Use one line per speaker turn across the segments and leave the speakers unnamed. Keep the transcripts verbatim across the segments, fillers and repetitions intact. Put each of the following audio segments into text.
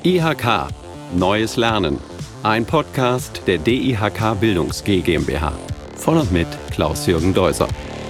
I H K – Neues Lernen. Ein Podcast der D I H K Bildungs G GmbH. Von und mit Klaus-Jürgen Deuser.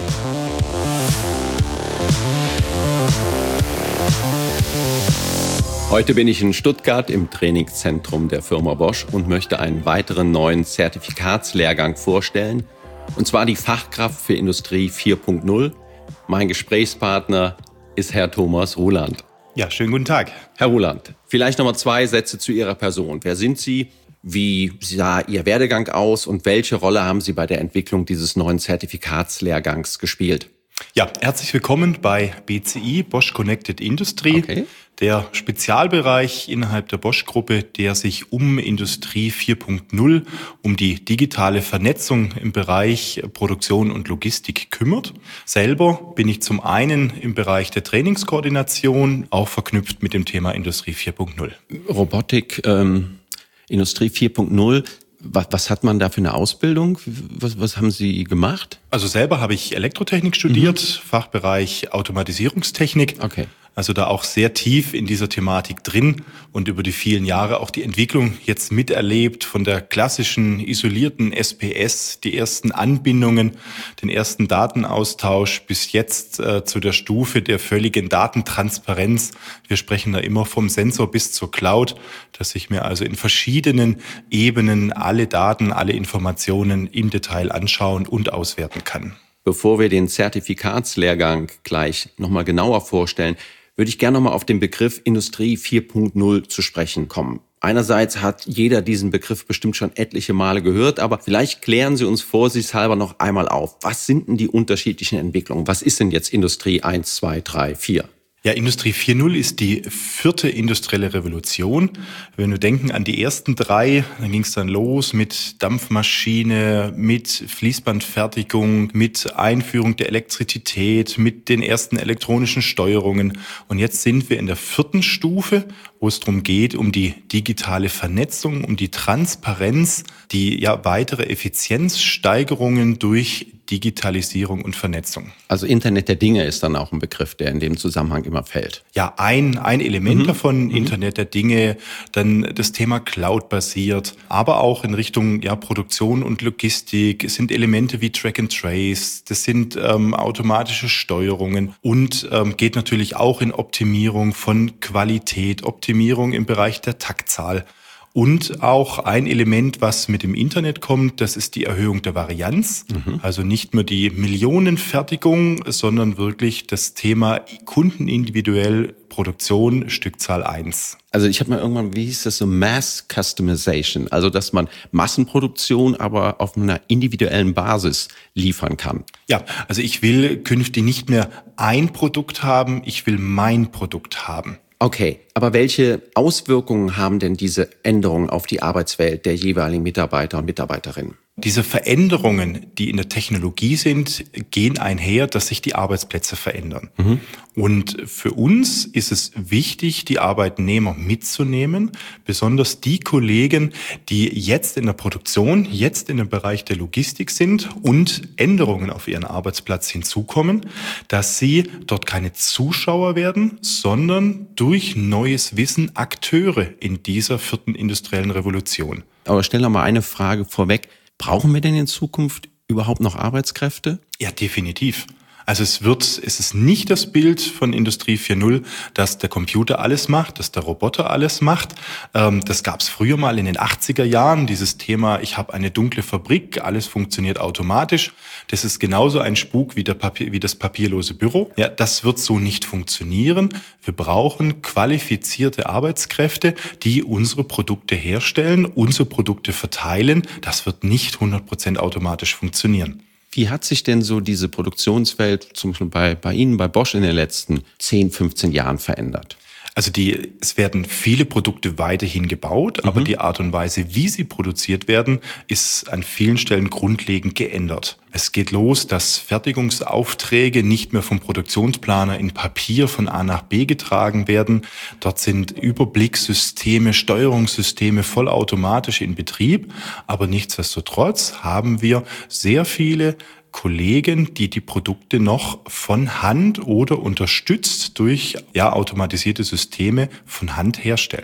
Heute bin ich in Stuttgart im Trainingszentrum der Firma Bosch und möchte einen weiteren neuen Zertifikatslehrgang vorstellen. Und zwar die Fachkraft für Industrie vier Punkt null. Mein Gesprächspartner ist Herr Thomas Ruland.
Ja, schönen guten Tag.
Herr Ruland, vielleicht nochmal zwei Sätze zu Ihrer Person. Wer sind Sie? Wie sah Ihr Werdegang aus? Und welche Rolle haben Sie bei der Entwicklung dieses neuen Zertifikatslehrgangs gespielt?
Ja, herzlich willkommen bei B C I, Bosch Connected Industry,
okay.
Der Spezialbereich innerhalb der Bosch-Gruppe, der sich um Industrie vier Punkt null, um die digitale Vernetzung im Bereich Produktion und Logistik kümmert. Selber bin ich zum einen im Bereich der Trainingskoordination, auch verknüpft mit dem Thema Industrie vier Punkt null.
Robotik, ähm, Industrie vier Punkt null. Was, was hat man da für eine Ausbildung? Was, was haben Sie gemacht?
Also selber habe ich Elektrotechnik studiert, mhm. Fachbereich Automatisierungstechnik.
Okay.
Also da auch sehr tief in dieser Thematik drin und über die vielen Jahre auch die Entwicklung jetzt miterlebt von der klassischen isolierten S P S, die ersten Anbindungen, den ersten Datenaustausch bis jetzt äh, zu der Stufe der völligen Datentransparenz. Wir sprechen da immer vom Sensor bis zur Cloud, dass ich mir also in verschiedenen Ebenen alle Daten, alle Informationen im Detail anschauen und auswerten kann.
Bevor wir den Zertifikatslehrgang gleich nochmal genauer vorstellen, würde ich gerne nochmal auf den Begriff Industrie vier Punkt null zu sprechen kommen. Einerseits hat jeder diesen Begriff bestimmt schon etliche Male gehört, aber vielleicht klären Sie uns vorsichtshalber noch einmal auf. Was sind denn die unterschiedlichen Entwicklungen? Was ist denn jetzt Industrie eins, zwei, drei, vier?
Ja, Industrie vier Punkt null ist die vierte industrielle Revolution. Wenn wir denken an die ersten drei, dann ging es dann los mit Dampfmaschine, mit Fließbandfertigung, mit Einführung der Elektrizität, mit den ersten elektronischen Steuerungen. Und jetzt sind wir in der vierten Stufe, wo es darum geht, um die digitale Vernetzung, um die Transparenz, die ja weitere Effizienzsteigerungen durch Digitalisierung und Vernetzung.
Also Internet der Dinge ist dann auch ein Begriff, der in dem Zusammenhang immer fällt.
Ja, ein, ein Element mhm. davon,
mhm.
Internet der Dinge, dann das Thema Cloud-basiert, aber auch in Richtung ja, Produktion und Logistik. Es sind Elemente wie Track and Trace, das sind ähm, automatische Steuerungen und ähm, geht natürlich auch in Optimierung von Qualität, Optimierung im Bereich der Taktzahl. Und auch ein Element, was mit dem Internet kommt, das ist die Erhöhung der Varianz. Mhm. Also nicht nur die Millionenfertigung, sondern wirklich das Thema kundenindividuell Produktion, Stückzahl eins.
Also ich habe mal irgendwann, wie hieß das so, Mass Customization. Also dass man Massenproduktion aber auf einer individuellen Basis liefern kann.
Ja, also ich will künftig nicht mehr ein Produkt haben, ich will mein Produkt haben.
Okay, aber welche Auswirkungen haben denn diese Änderungen auf die Arbeitswelt der jeweiligen Mitarbeiter und Mitarbeiterinnen?
Diese Veränderungen, die in der Technologie sind, gehen einher, dass sich die Arbeitsplätze verändern. Mhm. Und für uns ist es wichtig, die Arbeitnehmer mitzunehmen, besonders die Kollegen, die jetzt in der Produktion, jetzt in dem Bereich der Logistik sind und Änderungen auf ihren Arbeitsplatz hinzukommen, dass sie dort keine Zuschauer werden, sondern durch neues Wissen Akteure in dieser vierten industriellen Revolution.
Aber stell doch mal eine Frage vorweg. Brauchen wir denn in Zukunft überhaupt noch Arbeitskräfte?
Ja, definitiv. Also es wird, es ist nicht das Bild von Industrie vier Punkt null, dass der Computer alles macht, dass der Roboter alles macht. Das gab es früher mal in den achtziger Jahren, dieses Thema, ich habe eine dunkle Fabrik, alles funktioniert automatisch. Das ist genauso ein Spuk wie, der Papier, wie das papierlose Büro. Ja, das wird so nicht funktionieren. Wir brauchen qualifizierte Arbeitskräfte, die unsere Produkte herstellen, unsere Produkte verteilen. Das wird nicht hundert Prozent automatisch funktionieren.
Wie hat sich denn so diese Produktionswelt zum Beispiel bei, bei Ihnen, bei Bosch in den letzten zehn, fünfzehn Jahren verändert?
Also die, es werden viele Produkte weiterhin gebaut, mhm. aber die Art und Weise, wie sie produziert werden, ist an vielen Stellen grundlegend geändert. Es geht los, dass Fertigungsaufträge nicht mehr vom Produktionsplaner in Papier von A nach B getragen werden. Dort sind Überblickssysteme, Steuerungssysteme vollautomatisch in Betrieb. Aber nichtsdestotrotz haben wir sehr viele Kollegen, die die Produkte noch von Hand oder unterstützt durch ja automatisierte Systeme von Hand herstellen.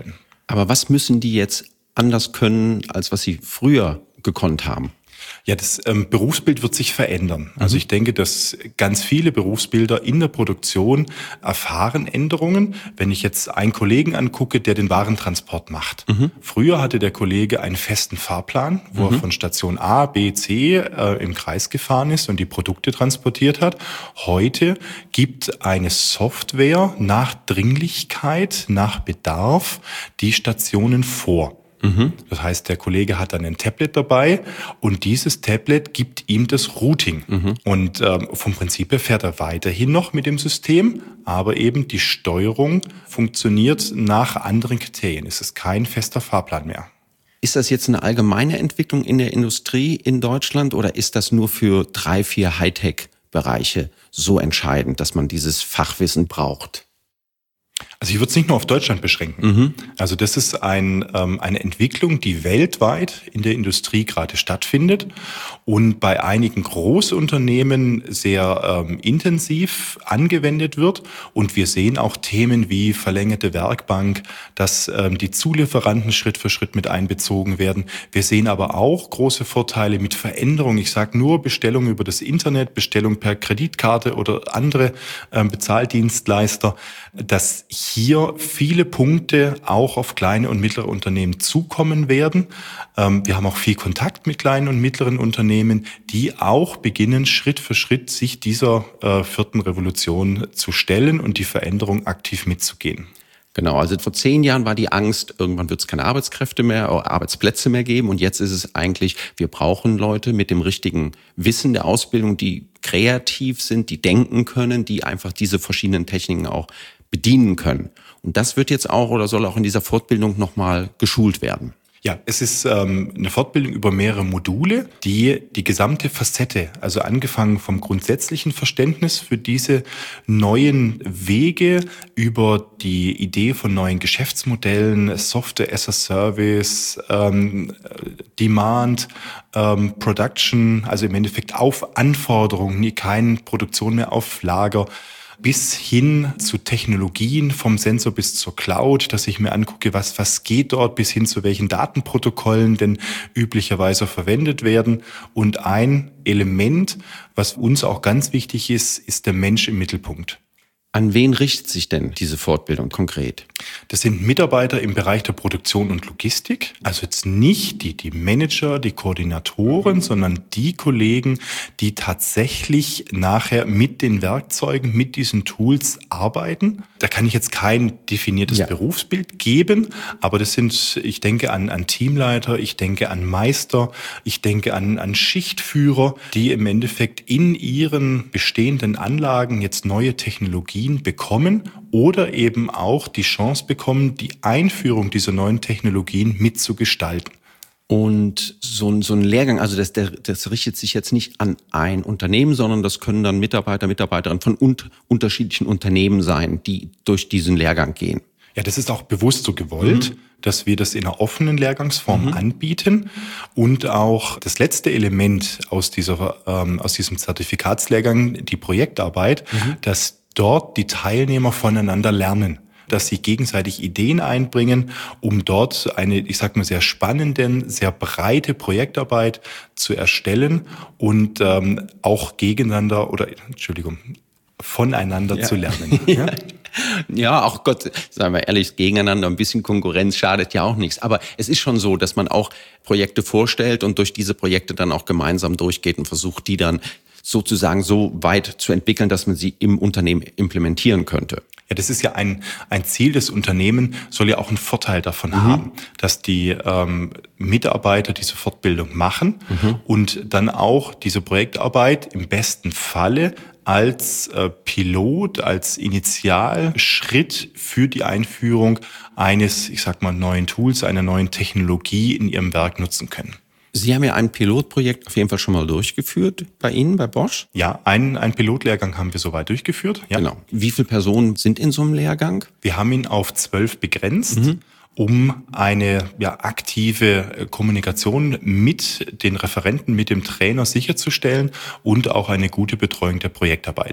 Aber was müssen die jetzt anders können, als was sie früher gekonnt haben?
Ja, das ähm, Berufsbild wird sich verändern. Also ich denke, dass ganz viele Berufsbilder in der Produktion erfahren Änderungen. Wenn ich jetzt einen Kollegen angucke, der den Warentransport macht. Mhm. Früher hatte der Kollege einen festen Fahrplan, wo mhm. er von Station A, B, C äh, im Kreis gefahren ist und die Produkte transportiert hat. Heute gibt eine Software nach Dringlichkeit, nach Bedarf die Stationen vor. Mhm. Das heißt, der Kollege hat dann ein Tablet dabei und dieses Tablet gibt ihm das Routing. Mhm. Und ähm, vom Prinzip her fährt er weiterhin noch mit dem System, aber eben die Steuerung funktioniert nach anderen Kriterien. Es ist kein fester Fahrplan mehr.
Ist das jetzt eine allgemeine Entwicklung in der Industrie in Deutschland oder ist das nur für drei, vier Hightech-Bereiche so entscheidend, dass man dieses Fachwissen braucht?
Also ich würde es nicht nur auf Deutschland beschränken. Mhm. Also das ist ein, ähm, eine Entwicklung, die weltweit in der Industrie gerade stattfindet und bei einigen Großunternehmen sehr ähm, intensiv angewendet wird. Und wir sehen auch Themen wie verlängerte Werkbank, dass ähm, die Zulieferanten Schritt für Schritt mit einbezogen werden. Wir sehen aber auch große Vorteile mit Veränderung. Ich sage nur Bestellung über das Internet, Bestellung per Kreditkarte oder andere ähm, Bezahldienstleister, dass hier viele Punkte auch auf kleine und mittlere Unternehmen zukommen werden. Wir haben auch viel Kontakt mit kleinen und mittleren Unternehmen, die auch beginnen, Schritt für Schritt sich dieser äh, vierten Revolution zu stellen und die Veränderung aktiv mitzugehen.
Genau, also vor zehn Jahren war die Angst, irgendwann wird es keine Arbeitskräfte mehr, oder Arbeitsplätze mehr geben. Und jetzt ist es eigentlich, wir brauchen Leute mit dem richtigen Wissen der Ausbildung, die kreativ sind, die denken können, die einfach diese verschiedenen Techniken auch bedienen können. Und das wird jetzt auch oder soll auch in dieser Fortbildung nochmal geschult werden.
Ja, es ist ähm, eine Fortbildung über mehrere Module, die die gesamte Facette, also angefangen vom grundsätzlichen Verständnis für diese neuen Wege über die Idee von neuen Geschäftsmodellen, Software as a Service, ähm, Demand, ähm, Production, also im Endeffekt auf Anforderungen, keine Produktion mehr auf Lager, bis hin zu Technologien, vom Sensor bis zur Cloud, dass ich mir angucke, was, was geht dort, bis hin zu welchen Datenprotokollen denn üblicherweise verwendet werden. Und ein Element, was uns auch ganz wichtig ist, ist der Mensch im Mittelpunkt.
An wen richtet sich denn diese Fortbildung konkret?
Das sind Mitarbeiter im Bereich der Produktion und Logistik. Also jetzt nicht die, die Manager, die Koordinatoren, sondern die Kollegen, die tatsächlich nachher mit den Werkzeugen, mit diesen Tools arbeiten. Da kann ich jetzt kein definiertes ja. Berufsbild geben, aber das sind, ich denke an, an Teamleiter, ich denke an Meister, ich denke an, an Schichtführer, die im Endeffekt in ihren bestehenden Anlagen jetzt neue Technologien bekommen oder eben auch die Chance bekommen, die Einführung dieser neuen Technologien mitzugestalten.
Und so ein, so ein Lehrgang, also das, der, das richtet sich jetzt nicht an ein Unternehmen, sondern das können dann Mitarbeiter, Mitarbeiterinnen von un- unterschiedlichen Unternehmen sein, die durch diesen Lehrgang gehen.
Ja, das ist auch bewusst so gewollt, mhm. dass wir das in einer offenen Lehrgangsform mhm. anbieten. Und auch das letzte Element aus dieser, ähm, aus diesem Zertifikatslehrgang, die Projektarbeit, mhm. dass dort die Teilnehmer voneinander lernen, dass sie gegenseitig Ideen einbringen, um dort eine, ich sag mal, sehr spannende, sehr breite Projektarbeit zu erstellen und ähm, auch gegeneinander oder, Entschuldigung, voneinander ja. zu lernen.
Ja? Ja, auch Gott, sagen wir ehrlich, gegeneinander ein bisschen Konkurrenz schadet ja auch nichts. Aber es ist schon so, dass man auch Projekte vorstellt und durch diese Projekte dann auch gemeinsam durchgeht und versucht, die dann sozusagen so weit zu entwickeln, dass man sie im Unternehmen implementieren könnte.
Ja, das ist ja ein ein Ziel des Unternehmens, soll ja auch einen Vorteil davon mhm. haben, dass die ähm, Mitarbeiter diese Fortbildung machen mhm. und dann auch diese Projektarbeit im besten Falle als äh, Pilot, als Initialschritt für die Einführung eines, ich sag mal, neuen Tools, einer neuen Technologie in ihrem Werk nutzen können.
Sie haben ja ein Pilotprojekt auf jeden Fall schon mal durchgeführt bei Ihnen, bei Bosch?
Ja, einen, einen Pilotlehrgang haben wir soweit durchgeführt. Ja.
Genau. Wie viele Personen sind in so einem Lehrgang?
Wir haben ihn auf zwölf begrenzt, mhm. um eine ja, aktive Kommunikation mit den Referenten, mit dem Trainer sicherzustellen und auch eine gute Betreuung der Projektarbeit.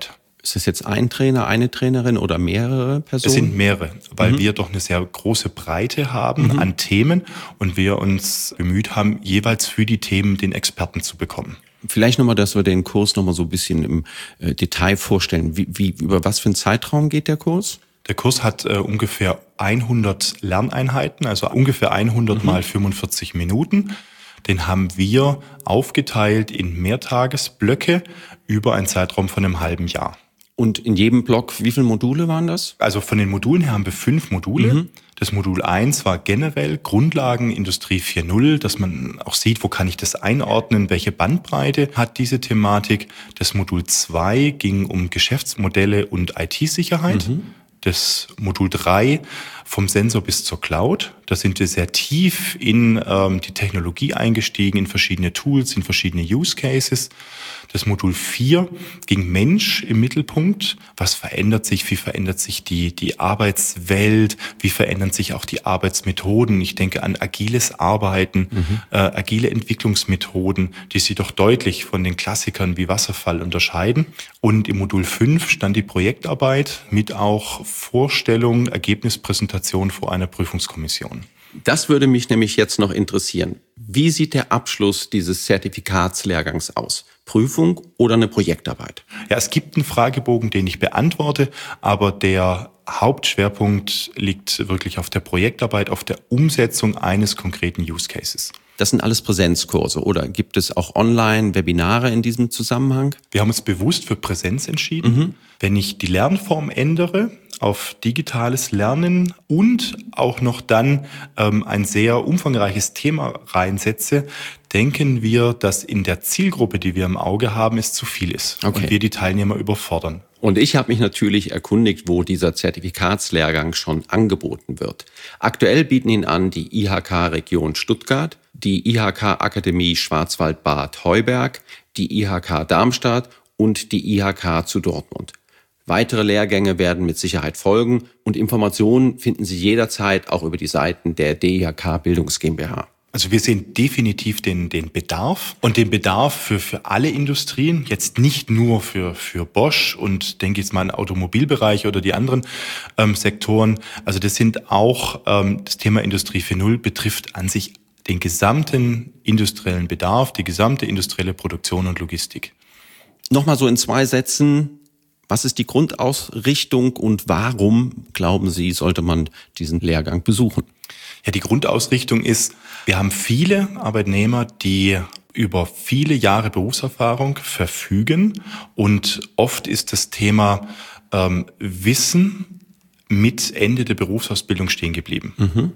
Ist das jetzt ein Trainer, eine Trainerin oder mehrere Personen?
Es sind mehrere, weil
Mhm.
wir doch eine sehr große Breite haben
Mhm.
an Themen und wir uns bemüht haben, jeweils für die Themen den Experten zu bekommen.
Vielleicht nochmal, dass wir den Kurs nochmal so ein bisschen im äh, Detail vorstellen. Wie, wie, über was für einen Zeitraum geht der Kurs?
Der Kurs hat äh, ungefähr hundert Lerneinheiten, also ungefähr hundert
Mhm.
mal fünfundvierzig Minuten. Den haben wir aufgeteilt in Mehrtagesblöcke über einen Zeitraum von einem halben Jahr.
Und in jedem Block, wie viele Module waren das?
Also von den Modulen her haben wir fünf Module.
Mhm.
Das Modul eins war generell Grundlagen Industrie vier Punkt null, dass man auch sieht, wo kann ich das einordnen, welche Bandbreite hat diese Thematik. Das Modul zwei ging um Geschäftsmodelle und I T-Sicherheit.
Mhm.
Das Modul drei vom Sensor bis zur Cloud. Da sind wir sehr tief in ähm, die Technologie eingestiegen, in verschiedene Tools, in verschiedene Use Cases. Das Modul vier ging Mensch im Mittelpunkt. Was verändert sich? Wie verändert sich die, die Arbeitswelt? Wie verändern sich auch die Arbeitsmethoden? Ich denke an agiles Arbeiten, mhm. äh, agile Entwicklungsmethoden, die sich doch deutlich von den Klassikern wie Wasserfall unterscheiden. Und im Modul fünf stand die Projektarbeit mit auch Vorstellung, Ergebnispräsentation vor einer Prüfungskommission.
Das würde mich nämlich jetzt noch interessieren. Wie sieht der Abschluss dieses Zertifikatslehrgangs aus? Prüfung oder eine Projektarbeit?
Ja, es gibt einen Fragebogen, den ich beantworte, aber der Hauptschwerpunkt liegt wirklich auf der Projektarbeit, auf der Umsetzung eines konkreten Use Cases.
Das sind alles Präsenzkurse oder gibt es auch Online-Webinare in diesem Zusammenhang?
Wir haben uns bewusst für Präsenz entschieden. Mhm. Wenn ich die Lernform ändere auf digitales Lernen und auch noch dann ähm, ein sehr umfangreiches Thema reinsetze, denken wir, dass in der Zielgruppe, die wir im Auge haben, es zu viel ist okay. und wir die Teilnehmer überfordern.
Und ich habe mich natürlich erkundigt, wo dieser Zertifikatslehrgang schon angeboten wird. Aktuell bieten ihn an die I H K-Region Stuttgart, die I H K-Akademie Schwarzwald-Bad Heuberg, die I H K Darmstadt und die I H K zu Dortmund. Weitere Lehrgänge werden mit Sicherheit folgen und Informationen finden Sie jederzeit auch über die Seiten der D I H K Bildungs GmbH.
Also wir sehen definitiv den, den Bedarf und den Bedarf für, für alle Industrien, jetzt nicht nur für, für Bosch und denke jetzt mal an den Automobilbereich oder die anderen ähm, Sektoren. Also das sind auch, ähm, das Thema Industrie vier Punkt null betrifft an sich den gesamten industriellen Bedarf, die gesamte industrielle Produktion und Logistik.
Nochmal so in zwei Sätzen, was ist die Grundausrichtung und warum, glauben Sie, sollte man diesen Lehrgang besuchen?
Ja, die Grundausrichtung ist, wir haben viele Arbeitnehmer, die über viele Jahre Berufserfahrung verfügen und oft ist das Thema ähm, Wissen mit Ende der Berufsausbildung stehen geblieben. Mhm.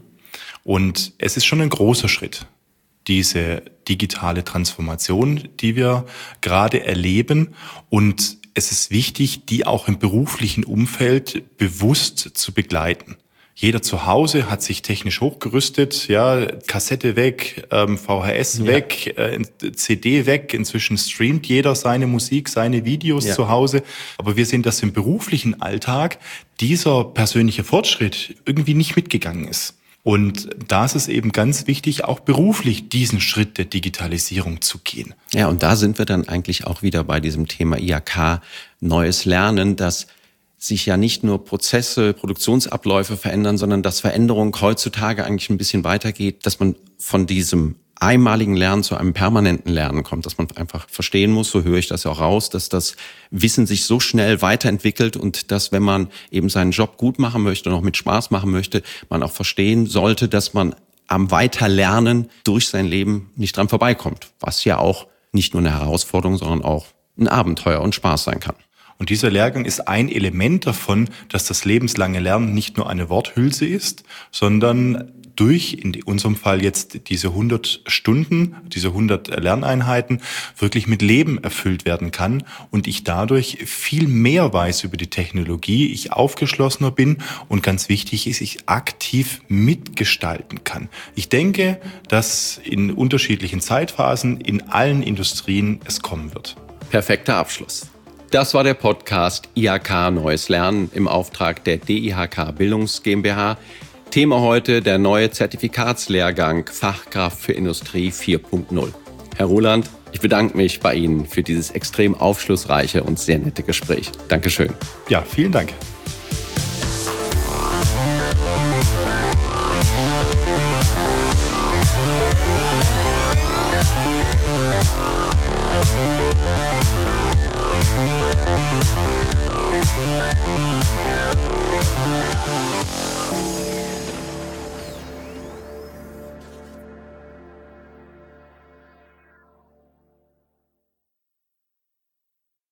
Und es ist schon ein großer Schritt, diese digitale Transformation, die wir gerade erleben. Und es ist wichtig, die auch im beruflichen Umfeld bewusst zu begleiten. Jeder zu Hause hat sich technisch hochgerüstet, ja, Kassette weg, ähm, V H S ja. weg, äh, C D weg. Inzwischen streamt jeder seine Musik, seine Videos ja. zu Hause. Aber wir sehen, dass im beruflichen Alltag dieser persönliche Fortschritt irgendwie nicht mitgegangen ist. Und da ist es eben ganz wichtig, auch beruflich diesen Schritt der Digitalisierung zu gehen.
Ja, und da sind wir dann eigentlich auch wieder bei diesem Thema I H K, neues Lernen, dass sich ja nicht nur Prozesse, Produktionsabläufe verändern, sondern dass Veränderung heutzutage eigentlich ein bisschen weitergeht, dass man von diesem einmaligen Lernen zu einem permanenten Lernen kommt, dass man einfach verstehen muss, so höre ich das ja auch raus, dass das Wissen sich so schnell weiterentwickelt und dass, wenn man eben seinen Job gut machen möchte und auch mit Spaß machen möchte, man auch verstehen sollte, dass man am Weiterlernen durch sein Leben nicht dran vorbeikommt, was ja auch nicht nur eine Herausforderung, sondern auch ein Abenteuer und Spaß sein kann.
Und dieser Lehrgang ist ein Element davon, dass das lebenslange Lernen nicht nur eine Worthülse ist, sondern durch, in unserem Fall jetzt diese hundert Stunden, diese hundert Lerneinheiten, wirklich mit Leben erfüllt werden kann und ich dadurch viel mehr weiß über die Technologie, ich aufgeschlossener bin und ganz wichtig ist, ich aktiv mitgestalten kann. Ich denke, dass in unterschiedlichen Zeitphasen in allen Industrien es kommen wird.
Perfekter Abschluss. Das war der Podcast I H K Neues Lernen im Auftrag der D I H K Bildungs GmbH. Thema heute der neue Zertifikatslehrgang Fachkraft für Industrie vier Punkt null. Herr Roland, Ich bedanke mich bei Ihnen für dieses extrem aufschlussreiche und sehr nette Gespräch. Dankeschön.
Ja, vielen Dank.